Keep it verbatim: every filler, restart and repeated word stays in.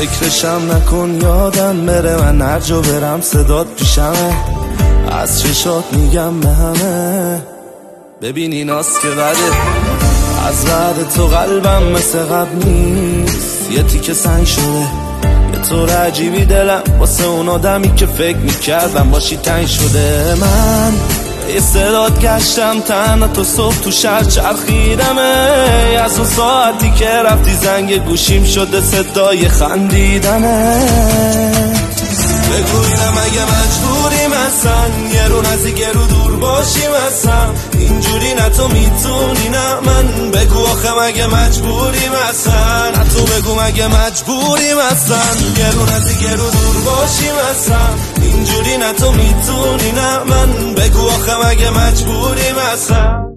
فکرشم نکن یادم بره، من هر جا برم صدات پیشمه، از چشات میگم به همه ببین ایناست که بده، از بعد تو قلبم مثل قبل نیست، یه تیکه سنگ شده، یه طور عجیبی دلم واسه اون آدمی که فکر میکردم باشی تنگ شده. من یه صدات گشتم تنها تو صبح تو شهر چرخیدمه، از اون ساعتی که رفتی زنگ گوشیم شده صدای خندیدنه. بگوینم اگه مجبوریم اصلا یه رو نزدیک رو دور باشیم اصلا، اینجوری نه تو میتونی نه من، بگو آخه مگه مجبوریم اصلا، نه تو بگو مگه مجبوریم اصلا، یه رو نزدیک رو دور باشیم اصلا، اینجوری نه تو میتونی نه من، بگو آخه مگه مجبوریم اصلا.